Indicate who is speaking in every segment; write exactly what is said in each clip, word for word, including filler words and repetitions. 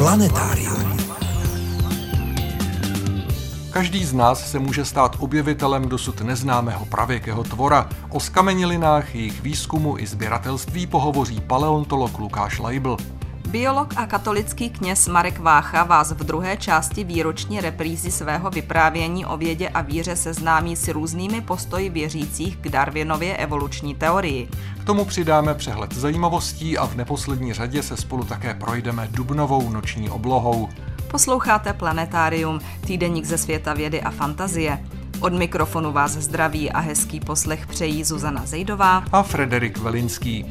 Speaker 1: Planetárium.
Speaker 2: Každý z nás se může stát objevitelem dosud neznámého pravěkého tvora. O zkamenilinách, jejich výzkumu i sběratelství pohovoří paleontolog Lukáš Leibl.
Speaker 3: Biolog a katolický kněz Marek Vácha vás v druhé části výroční reprízy svého vyprávění o vědě a víře seznámí s různými postoji věřících k Darwinově evoluční teorii.
Speaker 2: K tomu přidáme přehled zajímavostí a v neposlední řadě se spolu také projdeme dubnovou noční oblohou.
Speaker 3: Posloucháte Planetárium, týdeník ze světa vědy a fantazie. Od mikrofonu vás zdraví a hezký poslech přejí Zuzana Zejdová
Speaker 2: a Frederik Velinský.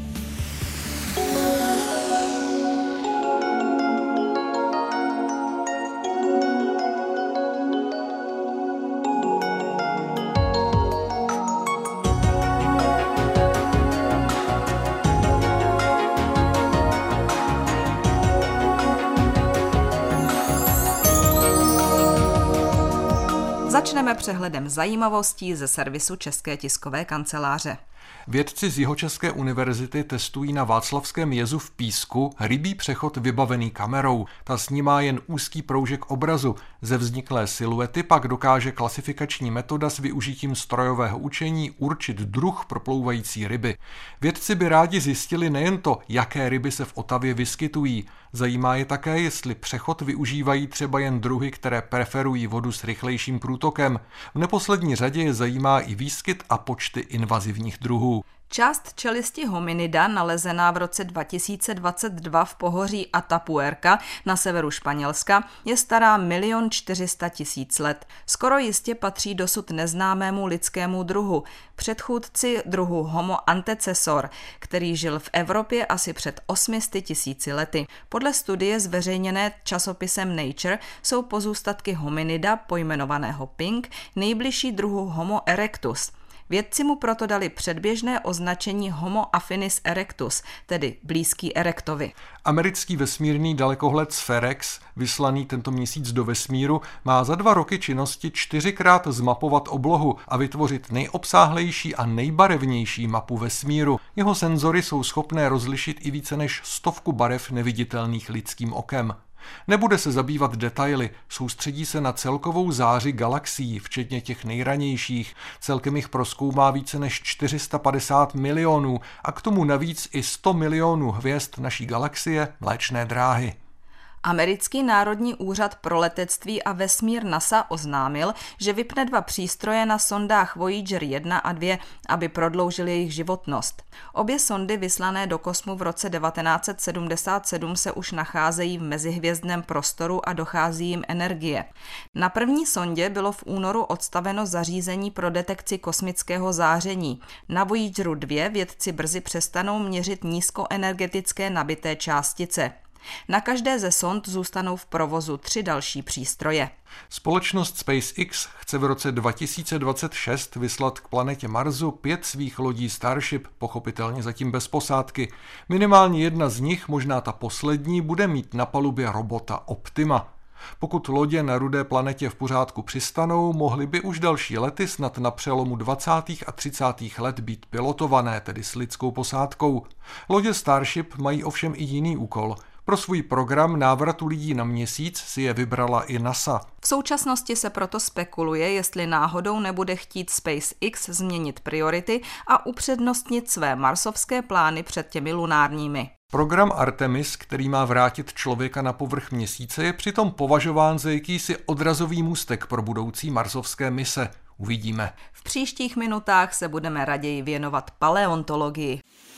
Speaker 3: Začneme přehledem zajímavostí ze servisu České tiskové kanceláře.
Speaker 2: Vědci z Jihočeské univerzity testují na Václavském jezu v Písku rybí přechod vybavený kamerou. Ta snímá jen úzký proužek obrazu. Ze vzniklé siluety pak dokáže klasifikační metoda s využitím strojového učení určit druh proplouvající ryby. Vědci by rádi zjistili nejen to, jaké ryby se v Otavě vyskytují. Zajímá je také, jestli přechod využívají třeba jen druhy, které preferují vodu s rychlejším průtokem. V neposlední řadě je zajímá i výskyt a počty invazivních druhů.
Speaker 3: Část čelisti hominida, nalezená v roce dva tisíce dvacet dva v pohoří Atapuerca na severu Španělska, je stará milion čtyři sta tisíc let. Skoro jistě patří dosud neznámému lidskému druhu, předchůdci druhu Homo antecessor, který žil v Evropě asi před osmi sty tisíci lety. Podle studie zveřejněné časopisem Nature jsou pozůstatky hominida, pojmenovaného Pink, nejbližší druhu Homo erectus. Vědci mu proto dali předběžné označení Homo affinis erectus, tedy blízký erektovi.
Speaker 2: Americký vesmírný dalekohled Spherex, vyslaný tento měsíc do vesmíru, má za dva roky činnosti čtyřikrát zmapovat oblohu a vytvořit nejobsáhlejší a nejbarevnější mapu vesmíru. Jeho senzory jsou schopné rozlišit i více než stovku barev neviditelných lidským okem. Nebude se zabývat detaily, soustředí se na celkovou záři galaxií, včetně těch nejranějších. Celkem jich prozkoumá více než čtyři sta padesát milionů a k tomu navíc i sto milionů hvězd naší galaxie Mléčné dráhy.
Speaker 3: Americký národní úřad pro letectví a vesmír NASA oznámil, že vypne dva přístroje na sondách Voyager jedna a dva, aby prodloužil jejich životnost. Obě sondy vyslané do kosmu v roce devatenáct set sedmdesát sedm se už nacházejí v mezihvězdném prostoru a dochází jim energie. Na první sondě bylo v únoru odstaveno zařízení pro detekci kosmického záření. Na Voyageru dva vědci brzy přestanou měřit nízkoenergetické nabité částice. Na každé ze sond zůstanou v provozu tři další přístroje.
Speaker 2: Společnost SpaceX chce v roce dva tisíce dvacet šest vyslat k planetě Marsu pět svých lodí Starship, pochopitelně zatím bez posádky. Minimálně jedna z nich, možná ta poslední, bude mít na palubě robota Optima. Pokud lodě na rudé planetě v pořádku přistanou, mohly by už další lety snad na přelomu dvacátých a třicátých let být pilotované, tedy s lidskou posádkou. Lodě Starship mají ovšem i jiný úkol. Pro svůj program návratu lidí na měsíc si je vybrala i NASA.
Speaker 3: V současnosti se proto spekuluje, jestli náhodou nebude chtít SpaceX změnit priority a upřednostnit své marsovské plány před těmi lunárními.
Speaker 2: Program Artemis, který má vrátit člověka na povrch měsíce, je přitom považován za jakýsi odrazový můstek pro budoucí marsovské mise. Uvidíme.
Speaker 3: V příštích minutách se budeme raději věnovat paleontologii.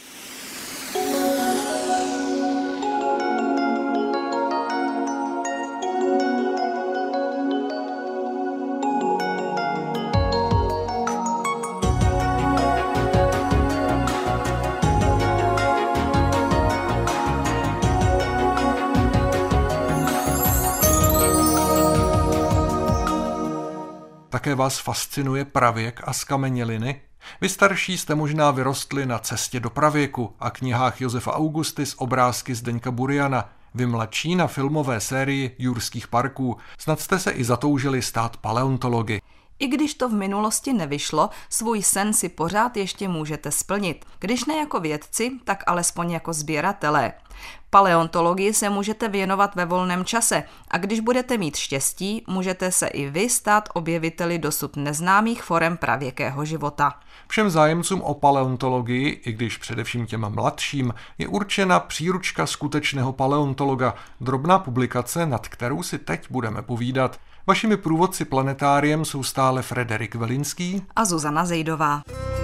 Speaker 2: Také vás fascinuje pravěk a zkameněliny? Vy starší jste možná vyrostli na Cestě do pravěku a knihách Josefa Augusty s obrázky Zdeňka Buriana. Vy mladší na filmové sérii Jurských parků. Snad jste se i zatoužili stát paleontology.
Speaker 3: I když to v minulosti nevyšlo, svůj sen si pořád ještě můžete splnit. Když ne jako vědci, tak alespoň jako sběratelé. Paleontologii se můžete věnovat ve volném čase a když budete mít štěstí, můžete se i vy stát objeviteli dosud neznámých forem pravěkého života.
Speaker 2: Všem zájemcům o paleontologii, i když především těm mladším, je určena příručka skutečného paleontologa, drobná publikace, nad kterou si teď budeme povídat. Vašimi průvodci planetáriem jsou stále Frederik Velinský
Speaker 3: a Zuzana Zejdová.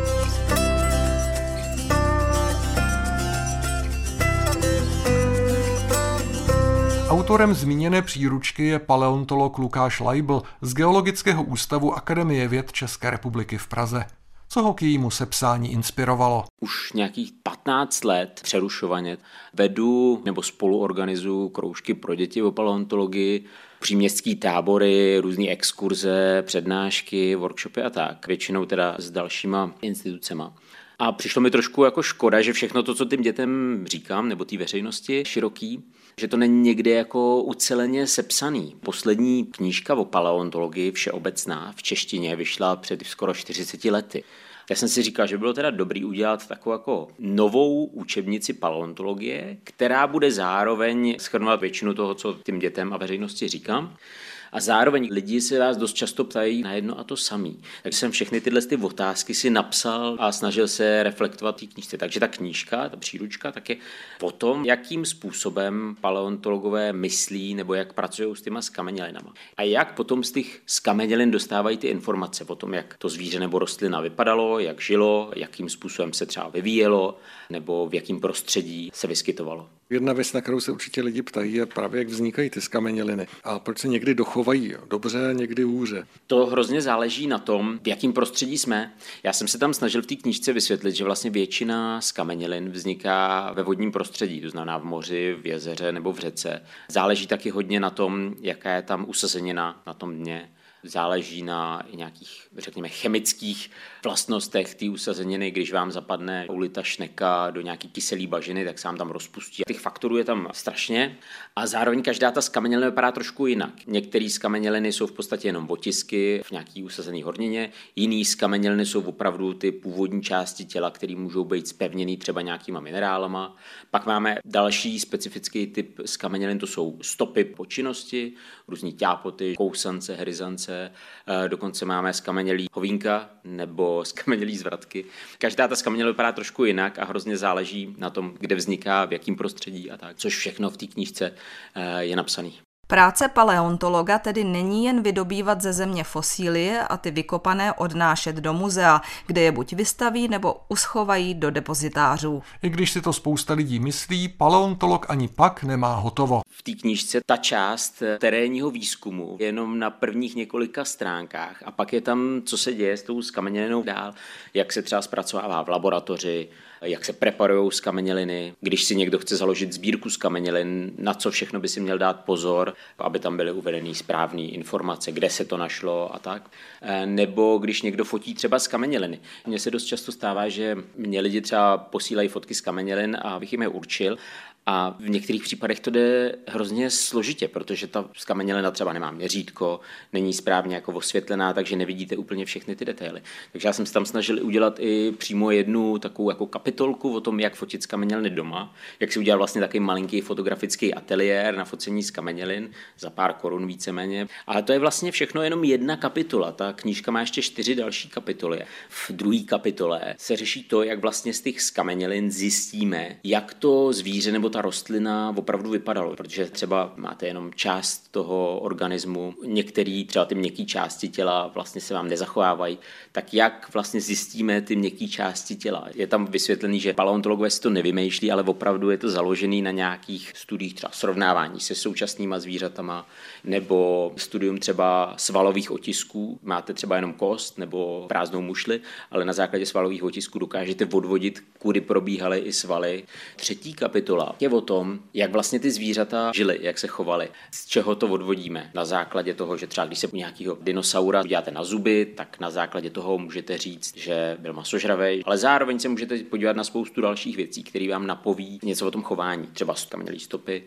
Speaker 2: Autorem zmíněné příručky je paleontolog Lukáš Leibl z Geologického ústavu Akademie věd České republiky v Praze. Co ho k jejímu sepsání inspirovalo?
Speaker 1: Už nějakých patnáct let přerušovaně vedu nebo spoluorganizuju kroužky pro děti o paleontologii, příměstský tábory, různé exkurze, přednášky, workshopy a tak. Většinou teda s dalšíma institucema. A přišlo mi trošku jako škoda, že všechno to, co tím dětem říkám, nebo té veřejnosti široký, že to není někde jako uceleně sepsaný. Poslední knížka o paleontologii všeobecná v češtině vyšla před skoro čtyřiceti lety. Já jsem si říkal, že bylo teda dobrý udělat takovou jako novou učebnici paleontologie, která bude zároveň shrnovat většinu toho, co tím dětem a veřejnosti říkám. A zároveň lidi se vás dost často ptají na jedno a to samý. Takže jsem všechny tyhle ty otázky si napsal a snažil se reflektovat v té knížce. Takže ta knížka, ta příručka, tak je o tom, jakým způsobem paleontologové myslí nebo jak pracují s těma skamenělinama. A jak potom z těch skamenělin dostávají ty informace o tom, jak to zvíře nebo rostlina vypadalo, jak žilo, jakým způsobem se třeba vyvíjelo nebo v jakém prostředí se vyskytovalo.
Speaker 2: Jedna věc, na kterou se určitě lidi ptají, je právě, jak vznikají ty skameněliny a proč se někdy dochovají dobře, někdy hůře.
Speaker 1: To hrozně záleží na tom, v jakém prostředí jsme. Já jsem se tam snažil v té knížce vysvětlit, že vlastně většina skamenělin vzniká ve vodním prostředí, to znamená v moři, v jezeře nebo v řece. Záleží taky hodně na tom, jaká je tam usazenina na tom dně. Záleží na nějakých, řekněme, chemických vlastnostech té usazeniny. Když vám zapadne ulita šneka do nějaký kyselý bažiny, tak se vám tam rozpustí. Těch faktorů je tam strašně a zároveň každá ta skamenělina vypadá trošku jinak. Některé skameněliny jsou v podstatě jenom otisky v nějaký usazený hornině, jiný skameněliny jsou opravdu ty původní části těla, které můžou být zpevněný třeba nějakýma minerálama. Pak máme další specifický typ skamenělin, to jsou stopy po činnosti, různý ťápoty, kousance, herizance. Dokonce máme skamenělý hovínka nebo skamenělý zvratky. Každá ta skamenělina vypadá trošku jinak a hrozně záleží na tom, kde vzniká, v jakém prostředí a tak, což všechno v té knížce je napsané.
Speaker 3: Práce paleontologa tedy není jen vydobývat ze země fosílie a ty vykopané odnášet do muzea, kde je buď vystaví nebo uschovají do depozitářů.
Speaker 2: I když si to spousta lidí myslí, paleontolog ani pak nemá hotovo.
Speaker 1: V té knížce ta část terénního výzkumu je jenom na prvních několika stránkách a pak je tam, co se děje s tou skamenělinou dál, jak se třeba zpracovává v laboratoři, jak se preparují skameněliny, když si někdo chce založit sbírku skamenělin, na co všechno by si měl dát pozor, aby tam byly uvedeny správné informace, kde se to našlo a tak. Nebo když někdo fotí třeba skameněliny. Mně se dost často stává, že mě lidi třeba posílají fotky skamenělin a abych jim je určil. A v některých případech to jde hrozně složitě, protože ta skamenělina třeba nemá měřítko, není správně jako osvětlená, takže nevidíte úplně všechny ty detaily. Takže já jsem se tam snažil udělat i přímo jednu takovou jako kapitolku o tom, jak fotit skameněliny doma, jak si udělat vlastně takový malinký fotografický ateliér na focení skamenělin za pár korun víceméně. Ale to je vlastně všechno jenom jedna kapitola. Ta knížka má ještě čtyři další kapitoly. V druhé kapitole se řeší to, jak vlastně z těch skamenělin zjistíme, jak to zvíře nebo ta rostlina opravdu vypadalo, protože třeba máte jenom část toho organismu, některé třeba ty měkké části těla vlastně se vám nezachovávají, tak jak vlastně zjistíme ty měkké části těla? Je tam vysvětlený, že paleontologové si to nevymýšlí, ale opravdu je to založený na nějakých studiích, třeba srovnávání se současnýma zvířatama, nebo studium třeba svalových otisků. Máte třeba jenom kost nebo prázdnou mušli, ale na základě svalových otisků dokážete odvodit, kudy probíhaly i svaly. Třetí kapitola je o tom, jak vlastně ty zvířata žily, jak se chovaly, z čeho to odvodíme. Na základě toho, že třeba když se u nějakého dinosaura podíváte na zuby, tak na základě toho můžete říct, že byl masožravej, ale zároveň se můžete podívat na spoustu dalších věcí, které vám napoví něco o tom chování, třeba skamenělý stopy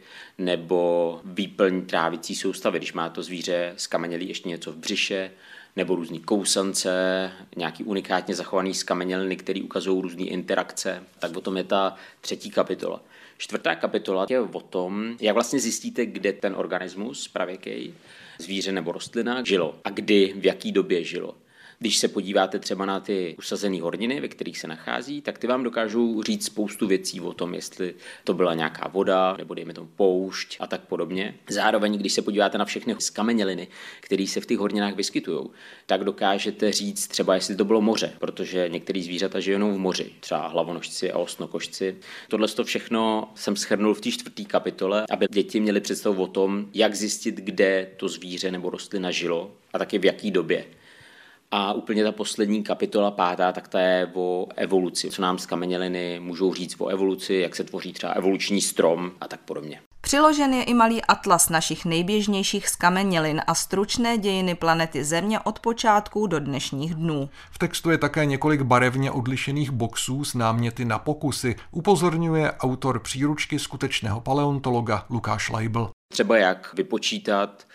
Speaker 1: nebo výplň trávicí soustavy, když má to zvíře skamenělý ještě něco v břiše, nebo různý kousance, nějaký unikátně zachovaný skameněliny, které ukazují různé interakce, tak o tom je ta třetí kapitola. Čtvrtá kapitola je o tom, jak vlastně zjistíte, kde ten organismus, pravěkej, zvíře nebo rostlina, žilo a kdy, v jaký době žilo. Když se podíváte třeba na ty usazené horniny, ve kterých se nachází, tak ty vám dokážou říct spoustu věcí o tom, jestli to byla nějaká voda, nebo dejme tomu poušť a tak podobně. Zároveň, když se podíváte na všechny skameněliny, které se v těch horninách vyskytují, tak dokážete říct třeba, jestli to bylo moře, protože některé zvířata žijou jenom v moři, třeba hlavonožci a osnokožci. Tohle to všechno jsem shrnul v té čtvrté kapitole, aby děti měly představu o tom, jak zjistit, kde to zvíře nebo rostlina žilo a taky v jaký době. A úplně ta poslední kapitola, pátá, tak ta je o evoluci. Co nám skameněliny můžou říct o evoluci, jak se tvoří třeba evoluční strom a tak podobně.
Speaker 3: Přiložen je i malý atlas našich nejběžnějších skamenělin a stručné dějiny planety Země od počátku do dnešních dnů.
Speaker 2: V textu je také několik barevně odlišených boxů s náměty na pokusy, upozorňuje autor příručky skutečného paleontologa Lukáš Leibl.
Speaker 1: Třeba jak vypočítat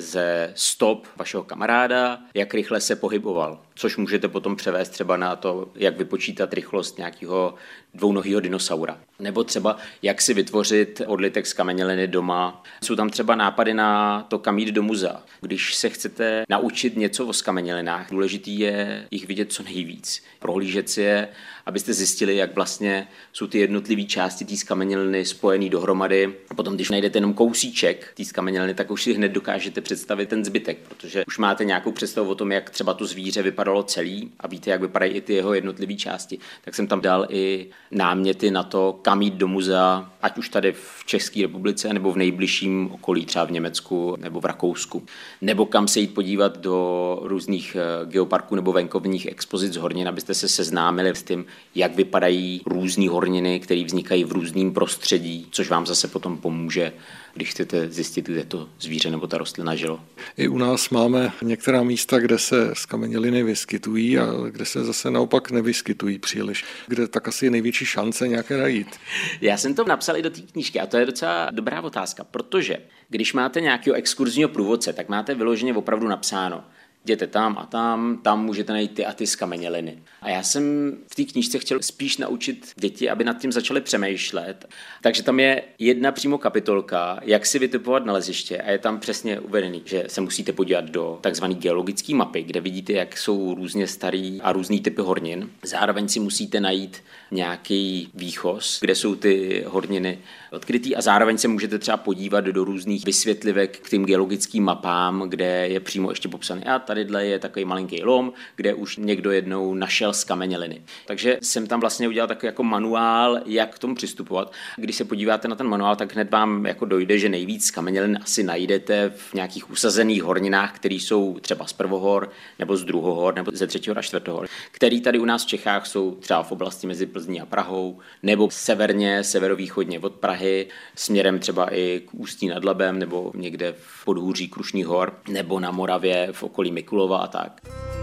Speaker 1: ze stop vašeho kamaráda, jak rychle se pohyboval, což můžete potom převést třeba na to, jak vypočítat rychlost nějakého dvounohýho dinosaura. Nebo třeba, jak si vytvořit odlitek z kameněliny doma. Jsou tam třeba nápady na to, kam jít do muzea. Když se chcete naučit něco o skamenělinách, důležitý je jich vidět co nejvíc. Prohlížet si je, abyste zjistili, jak vlastně jsou ty jednotlivé části té skameněliny spojené dohromady. A potom, když najdete jenom kousíček té skameněliny, tak už si hned dokážete představit ten zbytek, protože už máte nějakou představu o tom, jak třeba to zvíře vypadalo celý a víte, jak vypadají i ty jeho jednotlivé části. Tak jsem tam dal i náměty na to, kam jít do muzea, ať už tady v České republice, nebo v nejbližším okolí, třeba v Německu nebo v Rakousku. Nebo kam se jít podívat do různých geoparků nebo venkovních expozic hornin, abyste se seznámili s tím, jak vypadají různé horniny, které vznikají v různém prostředí, což vám zase potom pomůže, když chcete zjistit, kde to zvíře nebo ta rostlina žilo.
Speaker 4: I u nás máme některá místa, kde se skameněliny vyskytují a kde se zase naopak nevyskytují příliš. Kde tak asi je největší šance nějaké najít.
Speaker 1: Já jsem to napsal i do té knížky a to je docela dobrá otázka, protože když máte nějakého exkurzního průvodce, tak máte vyloženě opravdu napsáno, jděte tam a tam, tam můžete najít ty a ty skameněliny. A já jsem v té knížce chtěl spíš naučit děti, aby nad tím začali přemýšlet. Takže tam je jedna přímo kapitolka, jak si vytipovat naleziště a je tam přesně uvedený, že se musíte podívat do takzvané geologické mapy, kde vidíte, jak jsou různě starý a různý typy hornin. Zároveň si musíte najít nějaký výchoz, kde jsou ty horniny odkrytý a zároveň se můžete třeba podívat do různých vysvětlivek k těm geologickým mapám, kde je přímo ještě popsaný. A tadyhle je takový malinký lom, kde už někdo jednou našel skameněliny. Takže jsem tam vlastně udělal takový jako manuál, jak k tomu přistupovat. Když se podíváte na ten manuál, tak hned vám jako dojde, že nejvíc skamenělin asi najdete v nějakých usazených horninách, které jsou třeba z prvohor, nebo z druhohor, nebo ze třetího a čtvrtohor, které tady u nás v Čechách jsou třeba v oblasti mezi Plzní a Prahou, nebo severně, severovýchodně od Prahy, směrem třeba i k Ústí nad Labem, nebo někde v podhůří Krušných hor, nebo na Moravě v okolí Mikulova a tak.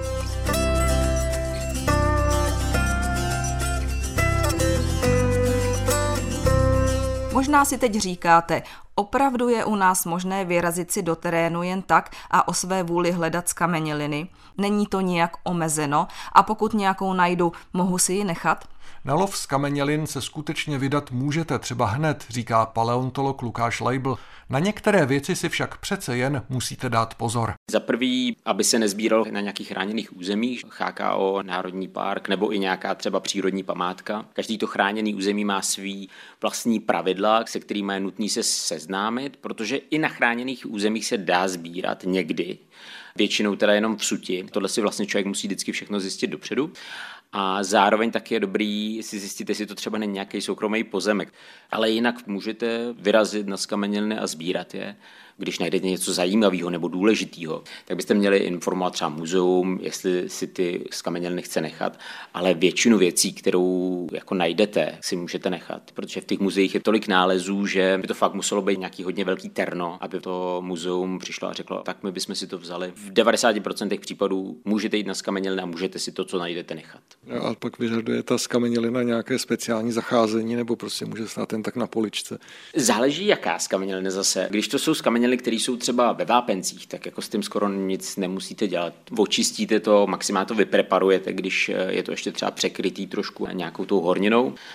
Speaker 3: Možná si teď říkáte, opravdu je u nás možné vyrazit si do terénu jen tak a o své vůli hledat skameněliny? Není to nijak omezeno a pokud nějakou najdu, mohu si ji nechat?
Speaker 2: Na lov skamenělin se skutečně vydat můžete třeba hned, říká paleontolog Lukáš Leibl. Na některé věci si však přece jen musíte dát pozor.
Speaker 1: Za prvý, aby se nezbíral na nějakých chráněných územích, H K O, Národní park nebo i nějaká třeba přírodní památka. Každý to chráněný území má svý vlastní pravidla, se kterými je nutný se seznámit, protože i na chráněných územích se dá sbírat někdy. Většinou teda jenom v suti. Tohle si vlastně člověk musí vždycky všechno zjistit dopředu. A zároveň taky je dobrý si zjistit, jestli to třeba není nějaký soukromý pozemek. Ale jinak můžete vyrazit na skameněliny a sbírat je. Když najdete něco zajímavého nebo důležitého, tak byste měli informovat třeba muzeum, jestli si ty skameněliny chce nechat, ale většinu věcí, kterou jako najdete, si můžete nechat, protože v těch muzeích je tolik nálezů, že by to fakt muselo být nějaký hodně velký terno, aby to muzeum přišlo a řeklo, tak my bychom si to vzali. V devadesát procent případů můžete jít na skameněliny a můžete si to, co najdete, nechat.
Speaker 4: A pak vyžaduje ta skamenělina nějaké speciální zacházení, nebo prostě může stát jen tak na poličce?
Speaker 1: Záleží, jaká skamenělina zase. Když to jsou skameněliny, které jsou třeba ve vápencích, tak jako s tím skoro nic nemusíte dělat. Očistíte to, maximálně to vypreparujete, když je to ještě třeba překrytý trošku nějakou tou horninou.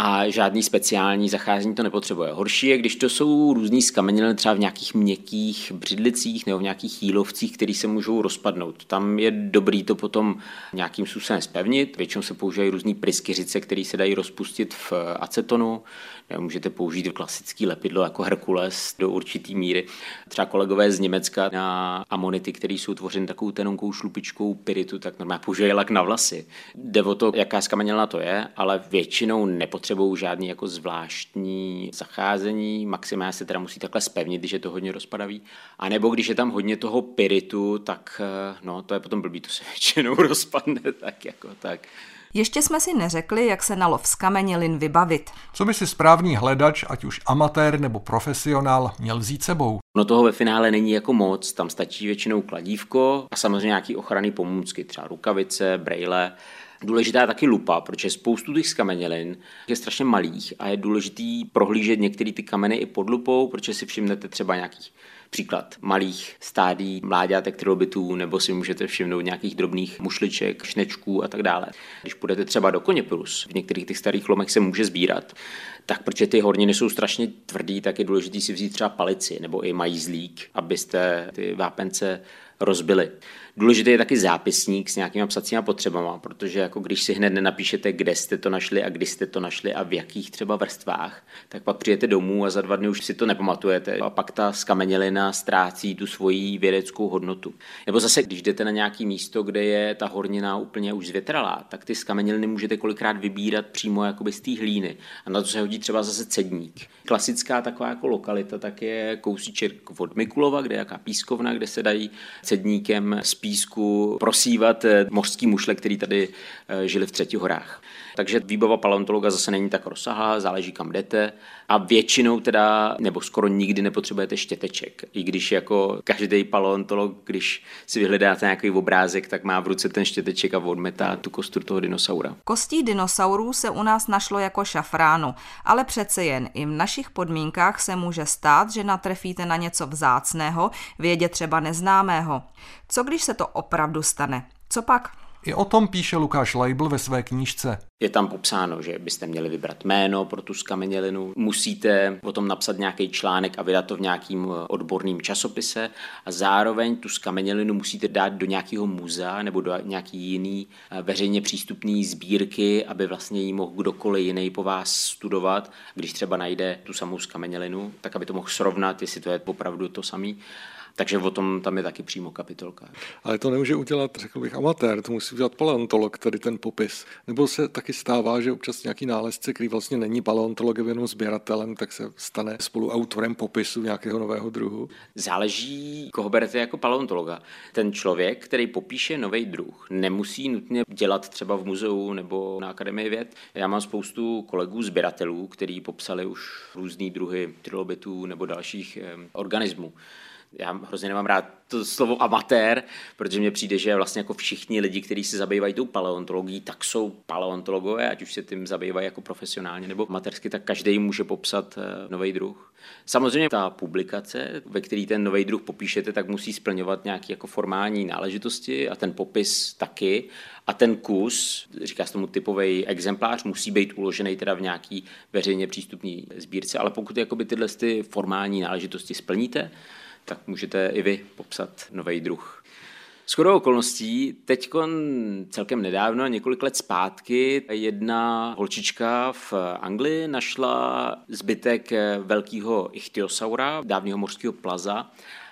Speaker 1: a žádný speciální zacházení to nepotřebuje. Horší je, když to jsou různý skameněliny třeba v nějakých měkkých břidlicích nebo v nějakých jílovcích, které se můžou rozpadnout. Tam je dobrý to potom nějakým způsobem zpevnit. Většinou se používají různý pryskyřice, které se dají rozpustit v acetonu. Můžete použít klasický lepidlo jako Herkules do určitý míry. Třeba kolegové z Německa na amonity, které jsou tvořeny takovou tenonkou šlupičkou pyritu, tak normálně používají lak na vlasy. Jde o to, jaká skamenělina to je, ale většinou nepotřebují žádný jako zvláštní zacházení. Maximálně se teda musí takhle zpevnit, když je to hodně rozpadavý. A nebo když je tam hodně toho pyritu, tak no, to je potom blbý, to se většinou rozpadne tak jako tak.
Speaker 3: Ještě jsme si neřekli, jak se na lov skamenělin vybavit.
Speaker 2: Co by si správný hledač, ať už amatér nebo profesionál, měl vzít sebou?
Speaker 1: No toho ve finále není jako moc, tam stačí většinou kladívko a samozřejmě nějaký ochranný pomůcky, třeba rukavice, brejle. Důležitá je taky lupa, protože spoustu těch skamenělin je strašně malých a je důležitý prohlížet některé ty kameny i pod lupou, protože si všimnete třeba nějakých příklad malých stádií mláďátek trilobitů, nebo si můžete všimnout nějakých drobných mušliček, šnečků a tak dále. Když půjdete třeba do Koněpirus, v některých těch starých lomech se může sbírat, tak protože ty horniny jsou strašně tvrdý, tak je důležité si vzít třeba palici nebo i majzlík, abyste ty vápence rozbili. Důležitý je taky zápisník s nějakýma psacíma potřebama, protože jako když si hned nenapíšete, kde jste to našli a kdy jste to našli a v jakých třeba vrstvách, tak pak přijete domů a za dva dny už si to nepamatujete a pak ta skamenělina ztrácí tu svoji vědeckou hodnotu. Nebo zase, když jdete na nějaké místo, kde je ta hornina úplně už zvětralá, tak ty skameněliny můžete kolikrát vybírat přímo jakoby z té hlíny. A na to se hodí třeba zase cedník. Klasická taková jako lokalita tak je kousíček od Mikulova, kde je jaká pískovna, kde se dají cedníkem z písku prosívat mořský mušle, který tady žili v Třetích horách. Takže výbava paleontologa zase není tak rozsáhlá, záleží kam jdete a většinou teda, nebo skoro nikdy nepotřebujete štěteček. I když jako každý paleontolog, když si vyhledáte nějaký obrázek, tak má v ruce ten štěteček a odmetá tu kostru toho dinosaura.
Speaker 3: Kostí dinosaurů se u nás našlo jako šafránu, ale přece jen i v našich podmínkách se může stát, že natrefíte na něco vzácného, vědě třeba neznámého. Co když se to opravdu stane? Co pak?
Speaker 2: I o tom píše Lukáš Leibl ve své knížce.
Speaker 1: Je tam popsáno, že byste měli vybrat jméno pro tu skamenělinu, musíte o tom napsat nějaký článek a vydat to v nějakým odborným časopise a zároveň tu skamenělinu musíte dát do nějakého muzea nebo do nějaký jiný veřejně přístupný sbírky, aby vlastně ji mohl kdokoliv jiný po vás studovat, když třeba najde tu samou skamenělinu, tak aby to mohl srovnat, jestli to je opravdu to samý. Takže o tom tam je taky přímo kapitolka.
Speaker 4: Ale to nemůže udělat, řekl bych, amatér, to musí udělat paleontolog, tady ten popis. Nebo se taky stává, že občas nějaký nálezce, který vlastně není paleontologem, jenom sběratelem, tak se stane spoluautorem popisu nějakého nového druhu?
Speaker 1: Záleží, koho berete jako paleontologa. Ten člověk, který popíše nový druh, nemusí nutně dělat třeba v muzeu nebo na Akademii věd. Já mám spoustu kolegů sběratelů, kteří popsali už různý druhy trilobitů nebo dalších eh, organismů. Já hrozně nemám rád to slovo amatér, protože mně přijde, že vlastně jako všichni lidi, kteří se zabývají tou paleontologií, tak jsou paleontologové, ať už se tím zabývají jako profesionálně nebo amatérsky, tak každý může popsat nový druh. Samozřejmě ta publikace, ve který ten nový druh popíšete, tak musí splňovat nějaké jako formální náležitosti a ten popis taky. A ten kus, říká se tomu typový exemplář, musí být uložený teda v nějaký veřejně přístupný sbírce, ale pokud jakoby tyhle ty formální náležitosti splníte, tak můžete i vy popsat nový druh. Shodou okolností, teď celkem nedávno, několik let zpátky, jedna holčička v Anglii našla zbytek velkého ichtyosaura, dávného mořského plaza,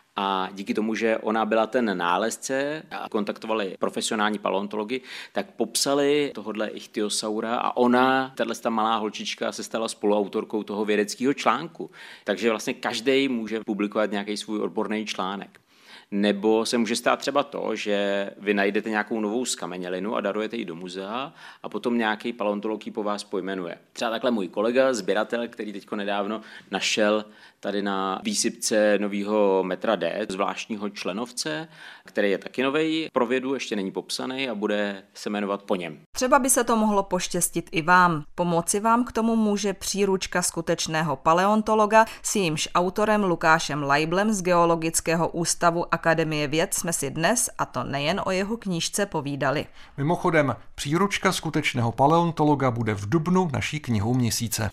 Speaker 1: a díky tomu, že ona byla ten nálezce a kontaktovali profesionální paleontology, tak popsali tohodle ichtyosaura a ona, tato malá holčička, se stala spoluautorkou toho vědeckého článku. Takže vlastně každý může publikovat nějaký svůj odborný článek. Nebo se může stát třeba to, že vy najdete nějakou novou skamenělinu a darujete ji do muzea a potom nějaký paleontolog ji po vás pojmenuje. Třeba takhle můj kolega, sběratel, který teďko nedávno našel tady na výsypce nového metra D, zvláštního členovce, který je taky novej pro vědu, ještě není popsaný a bude se jmenovat po něm.
Speaker 3: Třeba by se to mohlo poštěstit i vám. Pomoci vám k tomu může příručka skutečného paleontologa s jímž autorem Lukášem Leiblem z Geologického ústavu Akademie věd jsme si dnes, a to nejen o jeho knížce, povídali.
Speaker 2: Mimochodem, příručka skutečného paleontologa bude v dubnu naší knihou měsíce.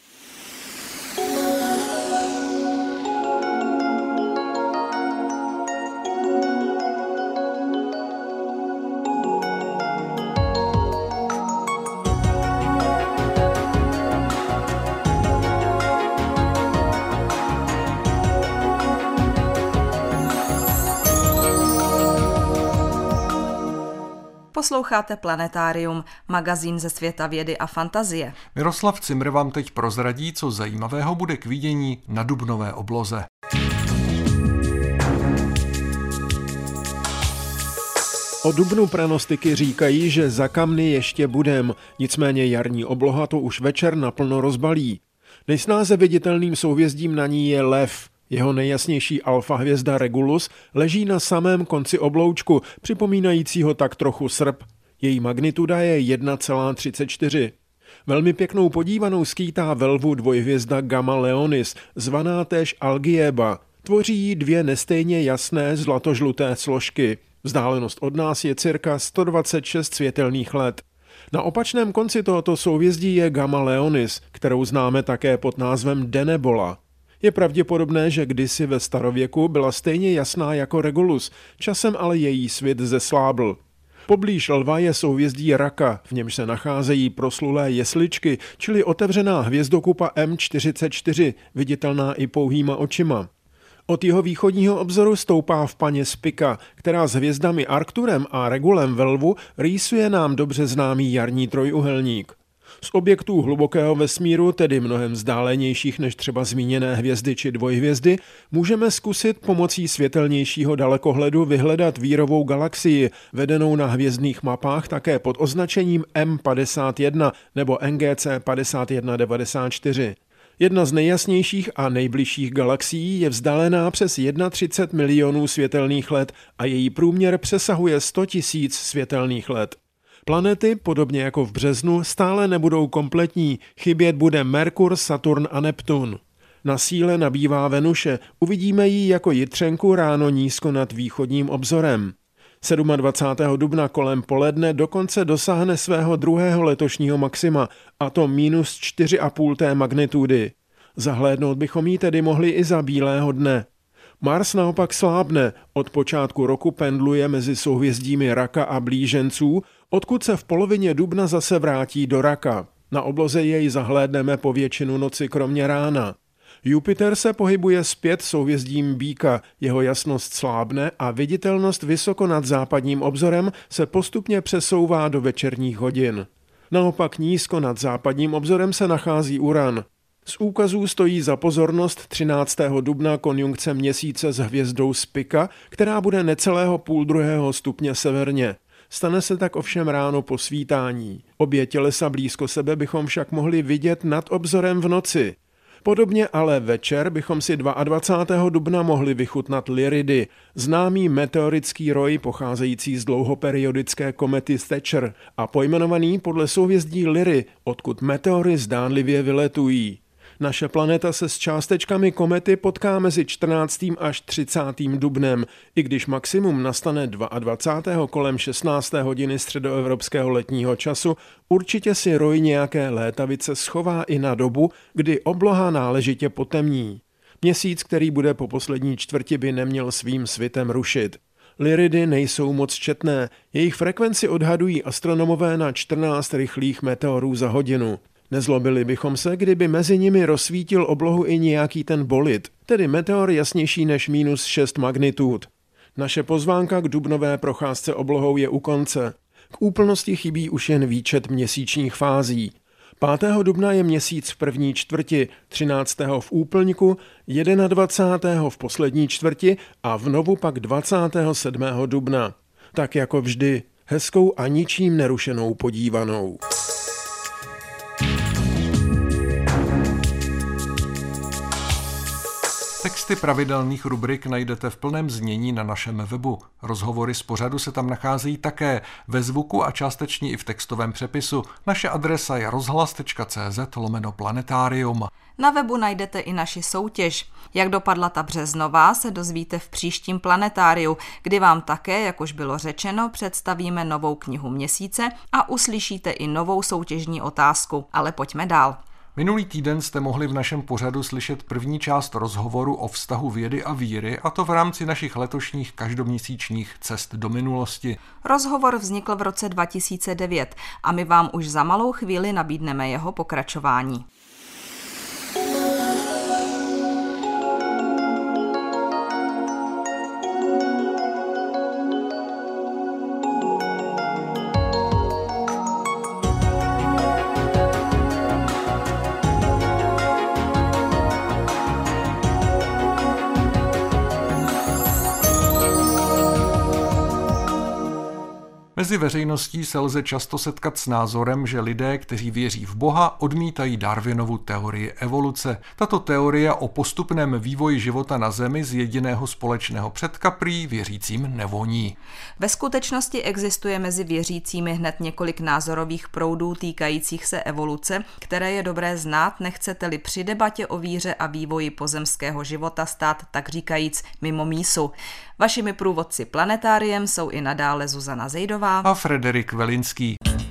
Speaker 3: Posloucháte Planetárium, magazín ze světa vědy a fantazie.
Speaker 2: Miroslav Cimr vám teď prozradí, co zajímavého bude k vidění na dubnové obloze.
Speaker 5: O dubnu pranostiky říkají, že za kamny ještě budem, nicméně jarní obloha to už večer naplno rozbalí. Nejsnáze viditelným souhvězdím na ní je Lev. Jeho nejjasnější alfa hvězda Regulus leží na samém konci obloučku, připomínajícího tak trochu srp. Její magnituda je jedna celá třicet čtyři. Velmi pěknou podívanou skýtá ve Lvu dvojhvězda Gamma Leonis, zvaná též Algieba. Tvoří jí dvě nestejně jasné zlatožluté složky. Vzdálenost od nás je cirka sto dvacet šest světelných let. Na opačném konci tohoto souhvězdí je Gamma Leonis, kterou známe také pod názvem Denebola. Je pravděpodobné, že kdysi ve starověku byla stejně jasná jako Regulus, časem ale její svit zeslábl. Poblíž Lva je souhvězdí Raka, v němž se nacházejí proslulé jesličky, čili otevřená hvězdokupa M čtyřicet čtyři, viditelná i pouhýma očima. Od jeho východního obzoru stoupá v paně Spica, která s hvězdami Arcturem a Regulem ve Lvu rýsuje nám dobře známý jarní trojuhelník. Z objektů hlubokého vesmíru, tedy mnohem vzdálenějších než třeba zmíněné hvězdy či dvojhvězdy, můžeme zkusit pomocí světelnějšího dalekohledu vyhledat vírovou galaxii, vedenou na hvězdných mapách také pod označením M padesát jedna nebo N G C padesát jedna devadesát čtyři. Jedna z nejjasnějších a nejbližších galaxií je vzdálená přes třicet jedna milionů světelných let a její průměr přesahuje sto tisíc světelných let. Planety, podobně jako v březnu, stále nebudou kompletní, chybět bude Merkur, Saturn a Neptun. Na síle nabývá Venuše, uvidíme ji jako jitřenku ráno nízko nad východním obzorem. dvacátého sedmého dubna kolem poledne dokonce dosáhne svého druhého letošního maxima, a to minus čtyři a půl té magnitudy. Zahlédnout bychom ji tedy mohli i za bílého dne. Mars naopak slábne, od počátku roku pendluje mezi souhvězdími Raka a Blíženců, odkud se v polovině dubna zase vrátí do Raka. Na obloze jej zahlédneme po většinu noci kromě rána. Jupiter se pohybuje zpět souhvězdím Býka, jeho jasnost slábne a viditelnost vysoko nad západním obzorem se postupně přesouvá do večerních hodin. Naopak nízko nad západním obzorem se nachází Uran. Z úkazů stojí za pozornost třináctého dubna konjunkce měsíce s hvězdou Spica, která bude necelého půl druhého stupně severně. Stane se tak ovšem ráno po svítání. Obě tělesa blízko sebe bychom však mohli vidět nad obzorem v noci. Podobně ale večer bychom si dvacátého druhého dubna mohli vychutnat Lyridy, známý meteorický roj pocházející z dlouhoperiodické komety Thatcher a pojmenovaný podle souhvězdí Lyry, odkud meteory zdánlivě vyletují. Naše planeta se s částečkami komety potká mezi čtrnáctým až třicátým dubnem, i když maximum nastane dvacátého druhého kolem šestnácté hodiny středoevropského letního času, určitě si roj nějaké létavice schová i na dobu, kdy obloha náležitě potemní. Měsíc, který bude po poslední čtvrti, by neměl svým svitem rušit. Lyridy nejsou moc četné, jejich frekvenci odhadují astronomové na čtrnáct rychlých meteorů za hodinu. Nezlobili bychom se, kdyby mezi nimi rozsvítil oblohu i nějaký ten bolid, tedy meteor jasnější než minus šest magnitud. Naše pozvánka k dubnové procházce oblohou je u konce. K úplnosti chybí už jen výčet měsíčních fází. pátého dubna je měsíc v první čtvrti, třináctého v úplňku, dvacátého prvního v poslední čtvrti a v novu pak dvacátého sedmého dubna. Tak jako vždy, hezkou a ničím nerušenou podívanou.
Speaker 2: Text Texty pravidelných rubrik najdete v plném znění na našem webu. Rozhovory z pořadu se tam nacházejí také ve zvuku a částečně i v textovém přepisu. Naše adresa je rozhlas tečka cé zet lomeno planetarium.
Speaker 3: Na webu najdete i naši soutěž. Jak dopadla ta březnová, se dozvíte v příštím Planetáriu, kdy vám také, jak už bylo řečeno, představíme novou knihu měsíce a uslyšíte i novou soutěžní otázku. Ale pojďme dál.
Speaker 2: Minulý týden jste mohli v našem pořadu slyšet první část rozhovoru o vztahu vědy a víry, a to v rámci našich letošních každoměsíčních cest do minulosti.
Speaker 3: Rozhovor vznikl v roce dva tisíce devět a my vám už za malou chvíli nabídneme jeho pokračování.
Speaker 2: Mezi veřejností se lze často setkat s názorem, že lidé, kteří věří v Boha, odmítají Darwinovu teorii evoluce. Tato teorie o postupném vývoji života na Zemi z jediného společného předka prý věřícím nevoní.
Speaker 3: Ve skutečnosti existuje mezi věřícími hned několik názorových proudů týkajících se evoluce, které je dobré znát, nechcete-li při debatě o víře a vývoji pozemského života stát tak říkajíc mimo mísu. Vašimi průvodci Planetáriem jsou i nadále Zuzana Zejdová
Speaker 2: a Frederik Velinský.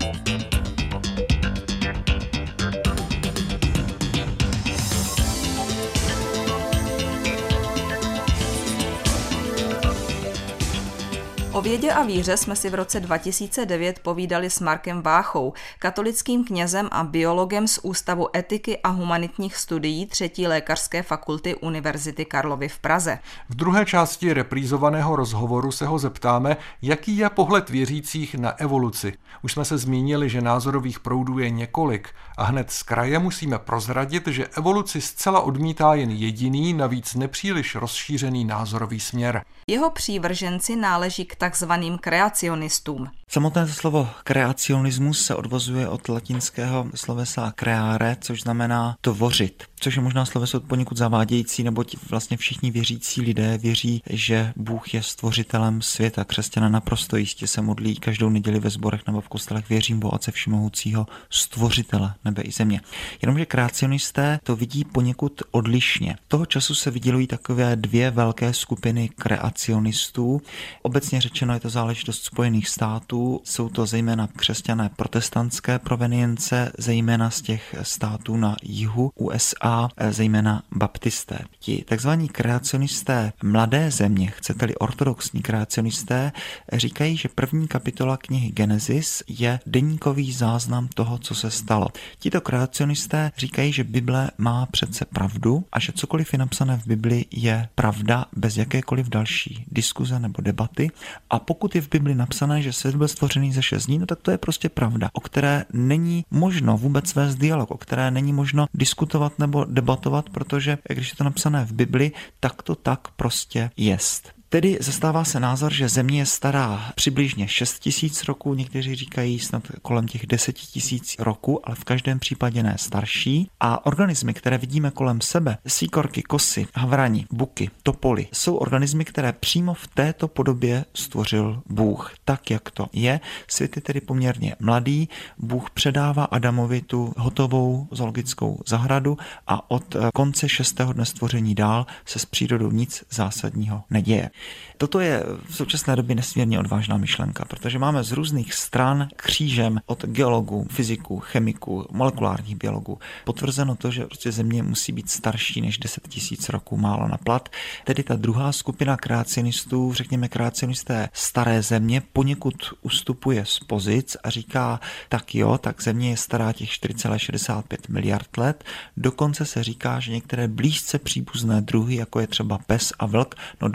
Speaker 3: O vědě a víře jsme si v roce dva tisíce devět povídali s Markem Váchou, katolickým knězem a biologem z Ústavu etiky a humanitních studií třetí lékařské fakulty Univerzity Karlovy v Praze.
Speaker 2: V druhé části reprízovaného rozhovoru se ho zeptáme, jaký je pohled věřících na evoluci. Už jsme se zmínili, že názorových proudů je několik a hned z kraje musíme prozradit, že evoluci zcela odmítá jen jediný, navíc nepříliš rozšířený názorový směr.
Speaker 3: Jeho přívrženci náleží k takzvaným kreacionistům.
Speaker 6: Samotné slovo kreacionismus se odvozuje od latinského slovesa creare, což znamená tvořit, což je možná sloveso poněkud zavádějící, neboť vlastně všichni věřící lidé věří, že Bůh je stvořitelem světa. Křesťané naprosto jistě se modlí každou neděli ve sborech nebo v kostelech věřím v Otce všemohoucího, stvořitele nebe i země. Jenomže kreacionisté to vidí poněkud odlišně. Toho času se vydělují takové dvě velké skupiny kreacionistů. Obecně řečeno je to záležitost Spojených států, jsou to zejména křesťané protestantské provenience, zejména z těch států na jihu U S A, zejména baptisté. Ti takzvaní kreacionisté mladé země, chcete-li ortodoxní kreacionisté, říkají, že první kapitola knihy Genesis je deníkový záznam toho, co se stalo. Tito kreacionisté říkají, že Bible má přece pravdu a že cokoliv je napsané v Bibli je pravda bez jakékoliv další diskuze nebo debaty. A pokud je v Bibli napsané, že svět byl stvořený ze šest dní, no tak to je prostě pravda, o které není možno vůbec vést dialog, o které není možno diskutovat nebo debatovat, protože když je to napsané v Bibli, tak to tak prostě jest. Tedy zastává se názor, že Země je stará přibližně šest tisíc roků, někteří říkají snad kolem těch deset tisíc roků, ale v každém případě ne starší. A organismy, které vidíme kolem sebe, síkorky, kosy, havrani, buky, topoly, jsou organismy, které přímo v této podobě stvořil Bůh. Tak, jak to je, svět je tedy poměrně mladý, Bůh předává Adamovi tu hotovou zoologickou zahradu a od konce šestého dne stvoření dál se s přírodou nic zásadního neděje. Toto je v současné době nesmírně odvážná myšlenka, protože máme z různých stran křížem od geologů, fyziků, chemiků, molekulárních biologů potvrzeno to, že prostě Země musí být starší než deset tisíc roků, málo na plat. Tedy ta druhá skupina kreacionistů, řekněme kreacionisté staré Země, poněkud ustupuje z pozic a říká, tak jo, tak Země je stará těch čtyři celé šedesát pět miliard let. Dokonce se říká, že některé blízce příbuzné druhy, jako je třeba pes a vlk, no dobře, mohli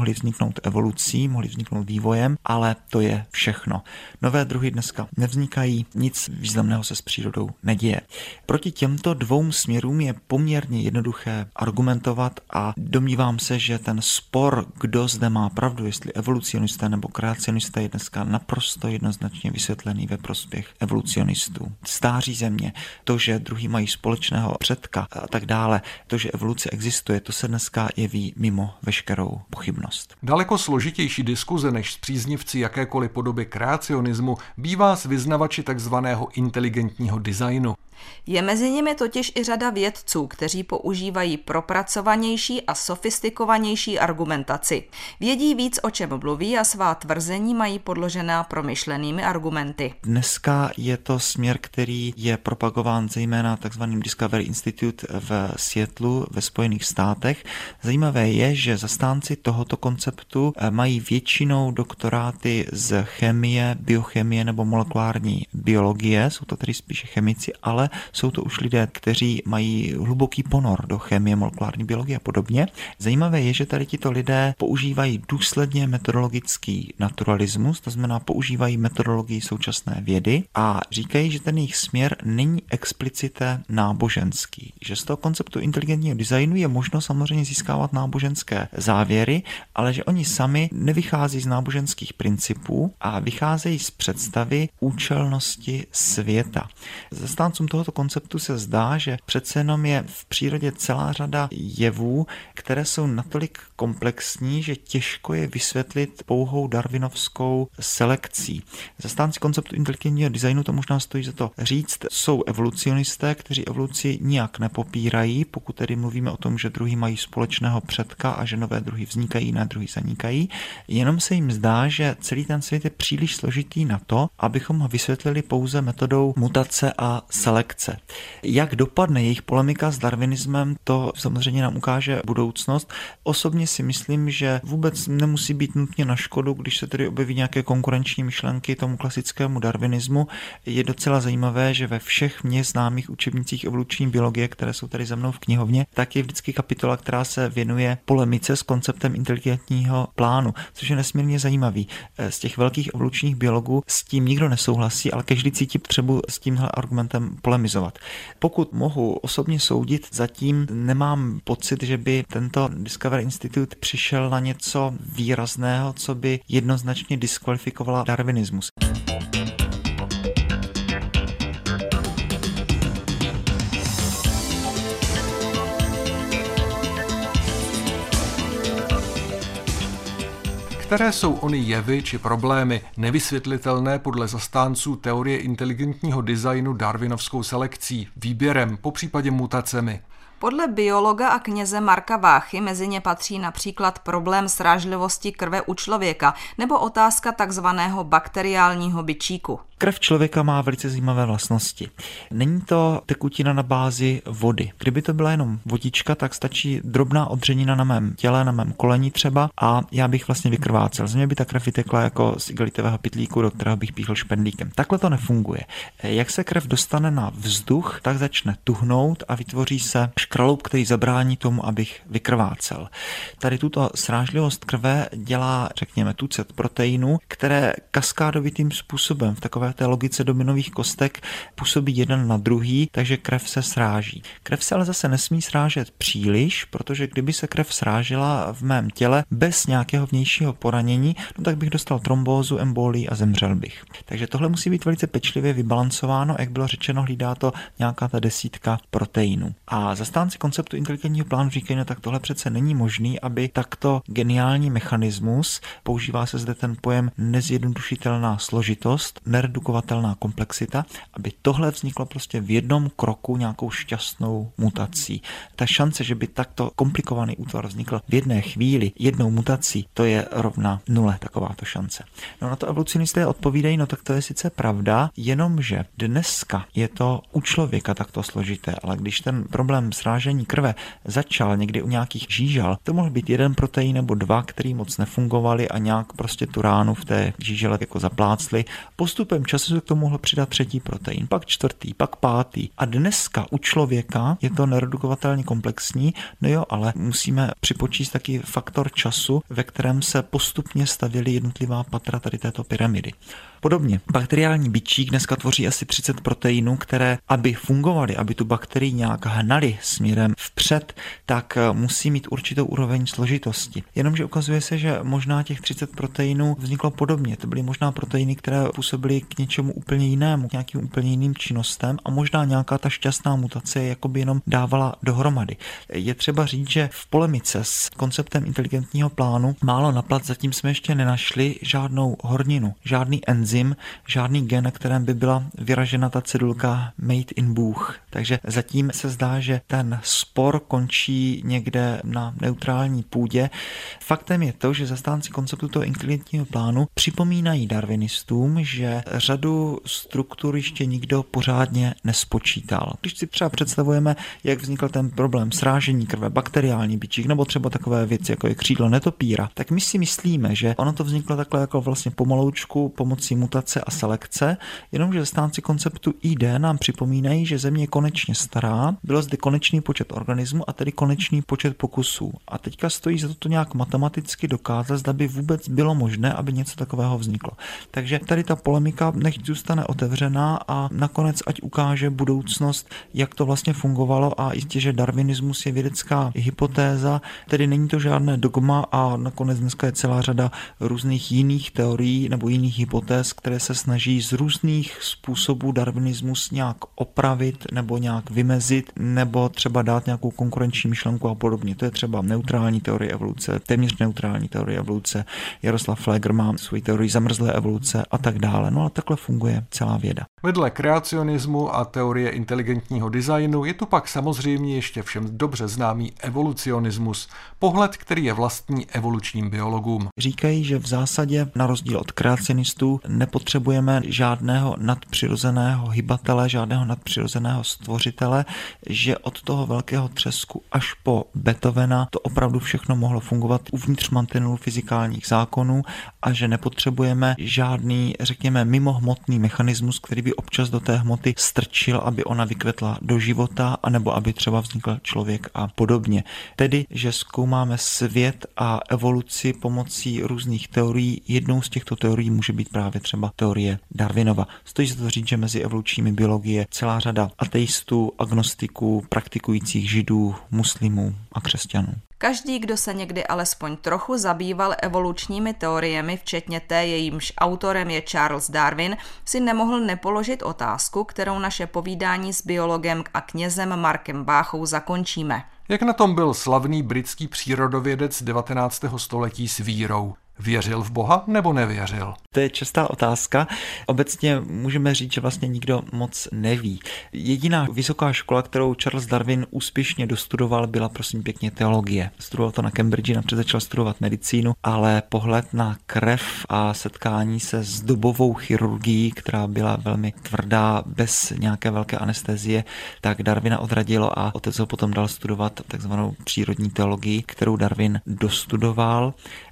Speaker 6: mohly vzniknout evolucí, mohly vzniknout vývojem, ale to je všechno. Nové druhy dneska nevznikají, nic významného se s přírodou neděje. Proti těmto dvou směrům je poměrně jednoduché argumentovat a domnívám se, že ten spor, kdo zde má pravdu, jestli evolucionista nebo kreacionista, je dneska naprosto jednoznačně vysvětlený ve prospěch evolucionistů. Stáří země, to, že druhý mají společného předka a tak dále, to, že evoluce existuje, to se dneska jeví mimo veškerou pochybnost.
Speaker 2: Daleko složitější diskuze než s příznivci jakékoliv podoby kreacionismu bývá s vyznavači takzvaného inteligentního designu.
Speaker 3: Je mezi nimi totiž i řada vědců, kteří používají propracovanější a sofistikovanější argumentaci. Vědí víc, o čem mluví a svá tvrzení mají podložená promyšlenými argumenty.
Speaker 6: Dneska je to směr, který je propagován zejména takzvaným Discovery Institute v Seattlu ve Spojených státech. Zajímavé je, že zastánci tohoto konceptu mají většinou doktoráty z chemie, biochemie nebo molekulární biologie, jsou to tedy spíše chemici, ale jsou to už lidé, kteří mají hluboký ponor do chemie, molekulární biologie a podobně. Zajímavé je, že tady tito lidé používají důsledně metodologický naturalismus, to znamená používají metodologii současné vědy a říkají, že ten jejich směr není explicitně náboženský. Že z toho konceptu inteligentního designu je možno samozřejmě získávat náboženské závěry, ale že oni sami nevychází z náboženských principů a vycházejí z představy účelnosti světa. Zastáncům tohoto konceptu se zdá, že přece jenom je v přírodě celá řada jevů, které jsou natolik komplexní, že těžko je vysvětlit pouhou darwinovskou selekcí. Zastánci konceptu inteligentního designu, to možná stojí za to říct, jsou evolucionisté, kteří evoluci nijak nepopírají, pokud tedy mluvíme o tom, že druhy mají společného předka a že nové druhy vznikají, jiné druhy zanikají. Jenom se jim zdá, že celý ten svět je příliš složitý na to, abychom ho vysvětlili pouze metodou mutace a selekce. Jak dopadne jejich polemika s darwinismem, to samozřejmě nám ukáže budoucnost. Osobně si myslím, že vůbec nemusí být nutně na škodu, když se tedy objeví nějaké konkurenční myšlenky tomu klasickému darwinismu. Je docela zajímavé, že ve všech mně známých učebnicích evoluční biologie, které jsou tady za mnou v knihovně, tak je vždycky kapitola, která se věnuje polemice s konceptem inteligentního plánu, což je nesmírně zajímavý. Z těch velkých evolučních biologů s tím nikdo nesouhlasí, ale každý cítí potřebu s tímhle argumentem polemizovat. Pokud mohu osobně soudit, zatím nemám pocit, že by tento Discovery Institute přišel na něco výrazného, co by jednoznačně diskvalifikovala darwinismus.
Speaker 2: Které jsou ony jevy či problémy nevysvětlitelné podle zastánců teorie inteligentního designu darwinovskou selekcí, výběrem, popřípadě mutacemi?
Speaker 3: Podle biologa a kněze Marka Váchy mezi ně patří například problém srážlivosti krve u člověka nebo otázka takzvaného bakteriálního bičíku.
Speaker 6: Krev člověka má velice zajímavé vlastnosti. Není to tekutina na bázi vody. Kdyby to byla jenom vodička, tak stačí drobná odřenina na mém těle, na mém koleni třeba a já bych vlastně vykrvácel. Z mě by ta krev vytekla jako z igelitového pytlíku, do kterého bych píchl špendlíkem. Takhle to nefunguje. Jak se krev dostane na vzduch, tak začne tuhnout a vytvoří se škraloup, který zabrání tomu, abych vykrvácel. Tady tuto srážlivost krve dělá, řekněme, tucet proteinů, které kaskádovitým způsobem v takové té logice dominových kostek působí jeden na druhý, takže krev se sráží. Krev se ale zase nesmí srážet příliš, protože kdyby se krev srážela v mém těle bez nějakého vnějšího poranění, no tak bych dostal trombózu, embolii a zemřel bych. Takže tohle musí být velice pečlivě vybalancováno, jak bylo řečeno, hlídá to nějaká ta desítka proteinů. A zastánci konceptu inteligentního plánu říkají, no tak tohle přece není možný, aby takto geniální mechanismus, používá se zde ten pojem nezjednodušitelná složitost, neredukovatelná komplexita, aby tohle vzniklo prostě v jednom kroku nějakou šťastnou mutací. Ta šance, že by takto komplikovaný útvar vznikl v jedné chvíli jednou mutací, to je rovna nule, takováto šance. No na to evolucionisté odpovídají, no tak to je sice pravda, jenomže dneska je to u člověka takto složité, ale když ten problém s srážení krve začal někdy u nějakých žížal, to mohl být jeden protein nebo dva, který moc nefungovaly a nějak prostě tu ránu v té žížele jako zaplácli. Postupem času se k tomu mohl přidat třetí protein, pak čtvrtý, pak pátý. A dneska u člověka je to neredukovatelně komplexní, no jo, ale musíme připočíst taky faktor času, ve kterém se postupně stavěly jednotlivá patra tady této pyramidy. Podobně, bakteriální bičík dneska tvoří asi třicet proteinů, které, aby fungovaly, aby tu bakterii nějak hnali směrem vpřed, tak musí mít určitou úroveň složitosti. Jenomže ukazuje se, že možná těch třicet proteinů vzniklo podobně. To byly možná proteiny, které působily k něčemu úplně jinému, k nějakým úplně jiným činnostem a možná nějaká ta šťastná mutace jakoby jenom dávala dohromady. Je třeba říct, že v polemice s konceptem inteligentního plánu málo na plat zatím jsme ještě nenašli žádnou horninu, žádný enzym, žádný gen, na kterém by byla vyražena ta cedulka Made in Bůh. Takže zatím se zdá, že ten spor končí někde na neutrální půdě. Faktem je to, že zastánci konceptu toho inteligentního plánu připomínají darwinistům, že řadu struktur ještě nikdo pořádně nespočítal. Když si třeba představujeme, jak vznikl ten problém srážení krve, bakteriální bičík nebo třeba takové věci, jako je křídlo netopíra, tak my si myslíme, že ono to vzniklo takhle jako vlastně pomaloučku pomocí mutace a selekce, jenomže zastánci konceptu I D nám připomínají, že Země je konečně stará, byl zde konečný počet organismů a tedy konečný počet pokusů. A teďka stojí za to nějak matematicky dokázat, zda by vůbec bylo možné, aby něco takového vzniklo. Takže tady ta polemika nech zůstane otevřená a nakonec ať ukáže budoucnost, jak to vlastně fungovalo a jistě, že darwinismus je vědecká hypotéza, tedy není to žádné dogma a nakonec dneska je celá řada různých jiných teorií nebo jiných hypotéz, které se snaží z různých způsobů darwinismus nějak opravit nebo nějak vymezit nebo třeba dát nějakou konkurenční myšlenku a podobně. To je třeba neutrální teorie evoluce, téměř neutrální teorie evoluce. Jaroslav Flegr má svoji teorii zamrzlé evoluce a tak dále. No ale takhle funguje celá věda.
Speaker 2: Vedle kreacionismu a teorie inteligentního designu je tu pak samozřejmě ještě všem dobře známý evolucionismus, pohled, který je vlastní evolučním biologům.
Speaker 6: Říkají, že v zásadě na rozdíl od kreacionistů nepotřebujeme žádného nadpřirozeného hybatele, žádného nadpřirozeného stvořitele, že od toho velkého třesku až po Beethovena to opravdu všechno mohlo fungovat uvnitř mantinelu fyzikálních zákonů a že nepotřebujeme žádný, řekněme, mimohmotný mechanismus, který by občas do té hmoty strčil, aby ona vykvetla do života, anebo aby třeba vznikl člověk a podobně. Tedy, že zkoumáme svět a evoluci pomocí různých teorií. Jednou z těchto teorií může být právě třeba teorie Darwinova. Stojí se to říct, že mezi evolučními biologií je celá řada ateistů, agnostiků, praktikujících židů, muslimů a křesťanů.
Speaker 3: Každý, kdo se někdy alespoň trochu zabýval evolučními teoriemi, včetně té, jejímž autorem je Charles Darwin, si nemohl nepoložit otázku, kterou naše povídání s biologem a knězem Markem Báchou zakončíme.
Speaker 2: Jak na tom byl slavný britský přírodovědec devatenáctého století s vírou? Věřil v Boha nebo nevěřil?
Speaker 6: To je častá otázka. Obecně můžeme říct, že vlastně nikdo moc neví. Jediná vysoká škola, kterou Charles Darwin úspěšně dostudoval, byla prosím pěkně teologie. Studoval to na Cambridge, napřed začal studovat medicínu, ale pohled na krev a setkání se s dobovou chirurgií, která byla velmi tvrdá, bez nějaké velké anestezie, tak Darwina odradilo a otec ho potom dal studovat takzvanou přírodní teologii, kterou Darwin dostudoval.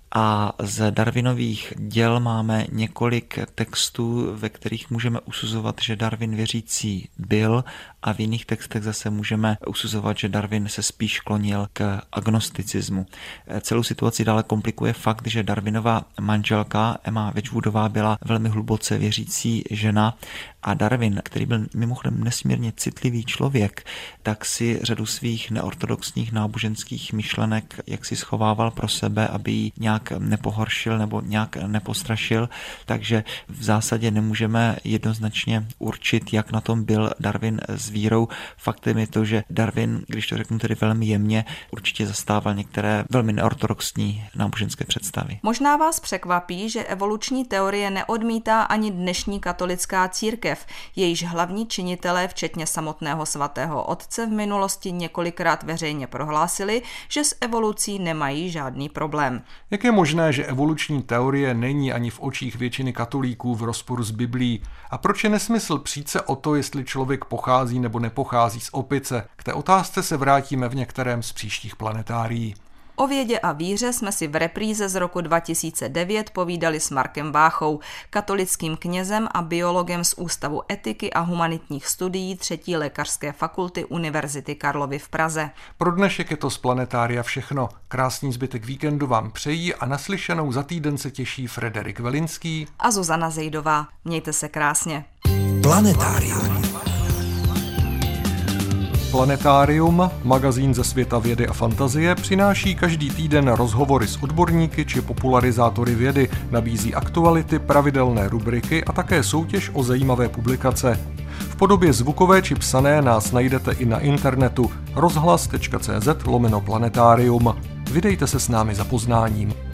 Speaker 6: A z Darwinových děl máme několik textů, ve kterých můžeme usuzovat, že Darwin věřící byl, a v jiných textech zase můžeme usuzovat, že Darwin se spíš klonil k agnosticismu. Celou situaci dále komplikuje fakt, že Darwinova manželka Emma Wedgwoodová byla velmi hluboce věřící žena a Darwin, který byl mimochodem nesmírně citlivý člověk, tak si řadu svých neortodoxních náboženských myšlenek jak si schovával pro sebe, aby ji nějak nepohoršil nebo nějak nepostrašil, takže v zásadě nemůžeme jednoznačně určit, jak na tom byl Darwin s vírou. Faktem je to, že Darwin, když to řeknu tedy velmi jemně, určitě zastával některé velmi neortodoxní náboženské představy.
Speaker 3: Možná vás překvapí, že evoluční teorie neodmítá ani dnešní katolická církev. Jejíž hlavní činitelé, včetně samotného svatého otce, v minulosti několikrát veřejně prohlásili, že s evolucí nemají žádný problém.
Speaker 2: Jak je možné, že evoluční teorie není ani v očích většiny katolíků v rozporu s Biblií? A proč je nesmysl přijít se o to, jestli člověk pochází nebo nepochází z opice. K té otázce se vrátíme v některém z příštích planetárií.
Speaker 3: O vědě a víře jsme si v repríze z roku dva tisíce devět povídali s Markem Váchou, katolickým knězem a biologem z Ústavu etiky a humanitních studií třetí lékařské fakulty Univerzity Karlovy v Praze.
Speaker 2: Pro dnešek je to z Planetária všechno. Krásný zbytek víkendu vám přejí a naslyšenou za týden se těší Frederik Velinský
Speaker 3: a Zuzana Zejdová. Mějte se krásně.
Speaker 2: Planetárium. Planetárium, magazín ze světa vědy a fantazie, přináší každý týden rozhovory s odborníky či popularizátory vědy, nabízí aktuality, pravidelné rubriky a také soutěž o zajímavé publikace. V podobě zvukové či psané nás najdete i na internetu rozhlas tečka cé zet lomeno planetárium. Vydejte se s námi za poznáním.